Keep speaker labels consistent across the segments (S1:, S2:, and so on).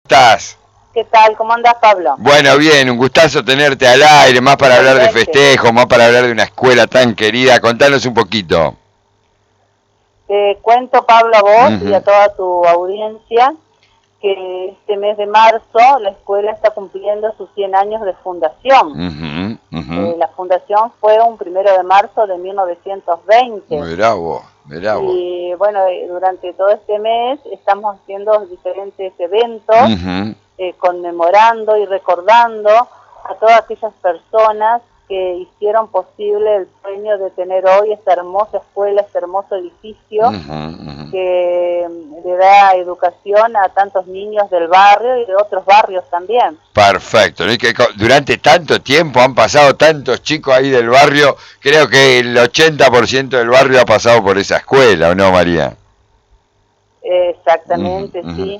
S1: ¿Estás?
S2: ¿Qué tal? ¿Cómo andás, Pablo?
S1: Bueno, bien, un gustazo tenerte al aire, más para hablar de
S2: Igualmente.
S1: festejos, más para hablar de una escuela tan querida. Contanos un poquito.
S2: Te cuento, Pablo, a vos y a toda tu audiencia que este mes de marzo la escuela está cumpliendo sus 100 años de fundación. La fundación fue un 1 de marzo de 1920.
S1: Mirá vos.
S2: Y bueno, durante todo este mes estamos haciendo diferentes eventos conmemorando y recordando a todas aquellas personas que hicieron posible el sueño de tener hoy esta hermosa escuela, este hermoso edificio que le da educación a tantos niños del barrio y de otros barrios también.
S1: Perfecto, ¿no? Y que durante tanto tiempo han pasado tantos chicos ahí del barrio, creo que el 80% del barrio ha pasado por esa escuela, ¿o no, María?
S2: Exactamente, sí.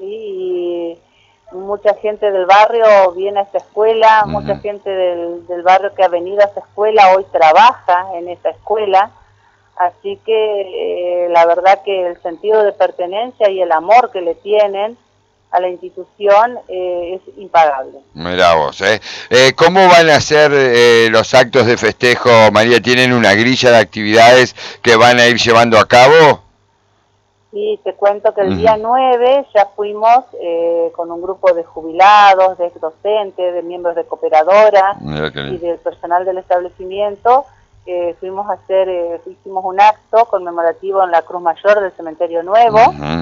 S2: Y mucha gente del barrio viene a esta escuela, mucha gente del barrio que ha venido a esta escuela hoy trabaja en esta escuela, así que la verdad que el sentido de pertenencia y el amor que le tienen a la institución es impagable.
S1: Mirá vos, ¿cómo van a ser los actos de festejo, María? ¿Tienen una grilla de actividades que van a ir llevando a cabo?
S2: Sí, te cuento que el día 9 ya fuimos con un grupo de jubilados, de docentes, de miembros de cooperadoras y del personal del establecimiento. Fuimos a hicimos un acto conmemorativo en la Cruz Mayor del Cementerio Nuevo.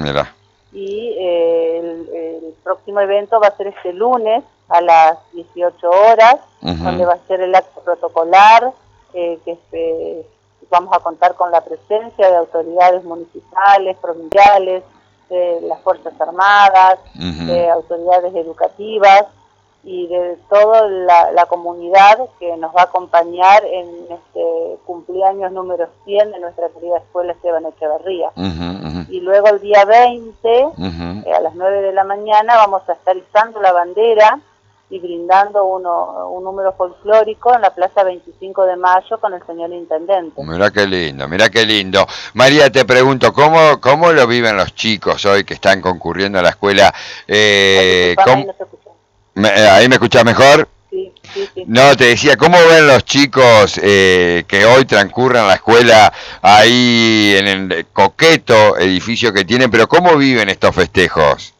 S2: Y el próximo evento va a ser este lunes a las 18 horas, donde va a ser el acto protocolar, que vamos a contar con la presencia de autoridades municipales, provinciales, de las Fuerzas Armadas, de autoridades educativas y de toda la comunidad que nos va a acompañar en este cumpleaños número 100 de nuestra querida escuela Esteban Echeverría. Y luego el día 20, a las 9 de la mañana, vamos a estar izando la bandera y brindando un número folclórico en la Plaza 25 de Mayo con el señor Intendente.
S1: Mirá qué lindo, mirá qué lindo. María, te pregunto, ¿cómo lo viven los chicos hoy que están concurriendo a la escuela?
S2: Ahí no se escucha.
S1: ¿Ahí me escuchás mejor?
S2: Sí.
S1: No, te decía, ¿cómo ven los chicos que hoy transcurren la escuela ahí en el coqueto edificio que tienen, pero cómo viven estos festejos?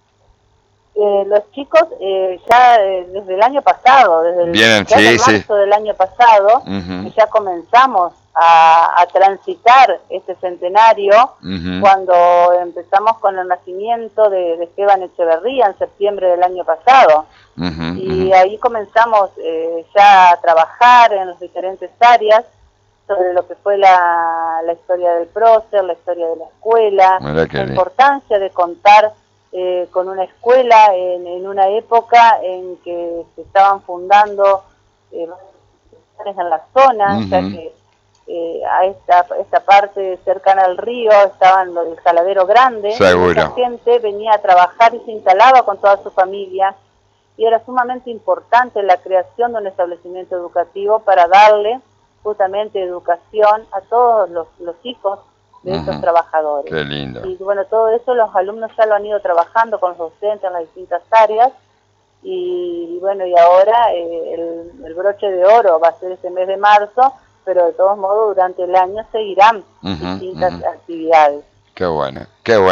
S2: Los chicos ya desde el año pasado, desde el marzo del año pasado, ya comenzamos a transitar este centenario cuando empezamos con el nacimiento de Esteban Echeverría en septiembre del año pasado. Y ahí comenzamos ya a trabajar en las diferentes áreas sobre lo que fue la historia del prócer, la historia de la escuela, la importancia de contar con una escuela en una época en que se estaban fundando en la zona, ya que a esta parte cercana al río estaban el Saladero Grande, y mucha gente venía a trabajar y se instalaba con toda su familia, y era sumamente importante la creación de un establecimiento educativo para darle justamente educación a todos los hijos de estos trabajadores.
S1: Qué lindo.
S2: Y bueno, todo eso los alumnos ya lo han ido trabajando con los docentes en las distintas áreas, y bueno, y ahora el broche de oro va a ser este mes de marzo, pero de todos modos durante el año seguirán distintas actividades.
S1: Qué bueno,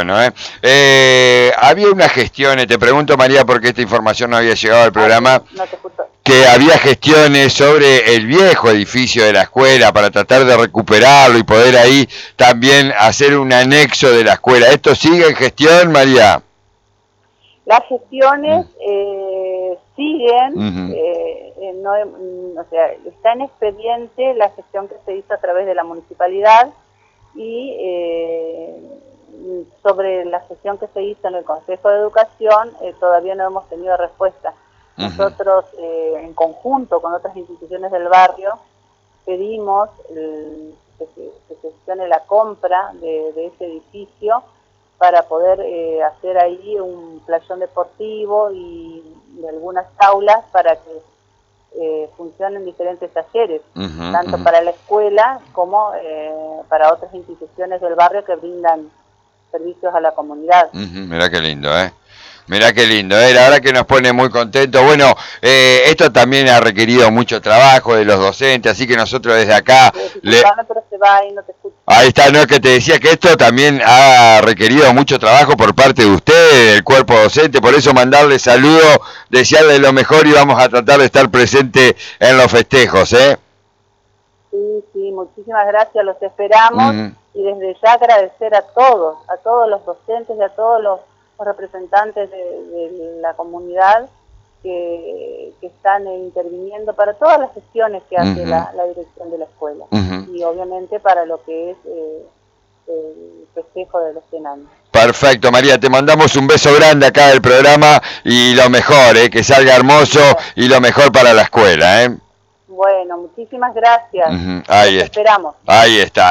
S1: había unas gestiones, te pregunto, María, porque esta información no había llegado al programa.
S2: No te escucho.
S1: Que había gestiones sobre el viejo edificio de la escuela para tratar de recuperarlo y poder ahí también hacer un anexo de la escuela. ¿Esto sigue en gestión, María?
S2: Las gestiones siguen, o sea, está en expediente la gestión que se hizo a través de la municipalidad y sobre la gestión que se hizo en el Consejo de Educación todavía no hemos tenido respuesta. Nosotros, en conjunto con otras instituciones del barrio, pedimos que se gestione la compra de ese edificio para poder hacer ahí un playón deportivo y algunas aulas para que funcionen diferentes talleres, tanto para la escuela como para otras instituciones del barrio que brindan servicios a la comunidad.
S1: Mirá qué lindo, Mirá qué lindo, la verdad que nos pone muy contentos. Bueno, esto también ha requerido mucho trabajo de los docentes, así que nosotros desde acá...
S2: Pero se va y no te escucho.
S1: Ahí está, no, que te decía que esto también ha requerido mucho trabajo por parte de usted, del cuerpo docente, por eso mandarle saludos, desearle lo mejor y vamos a tratar de estar presente en los festejos,
S2: Sí, muchísimas gracias, los esperamos y desde ya agradecer a todos los docentes y a todos los representantes de la comunidad que están interviniendo para todas las gestiones que hace la dirección de la escuela y obviamente para lo que es el festejo de los 100 años.
S1: Perfecto, María, te mandamos un beso grande acá del programa y lo mejor, que salga hermoso y lo mejor para la escuela.
S2: Bueno, muchísimas gracias.
S1: Ahí
S2: Los esperamos.
S1: Ahí está.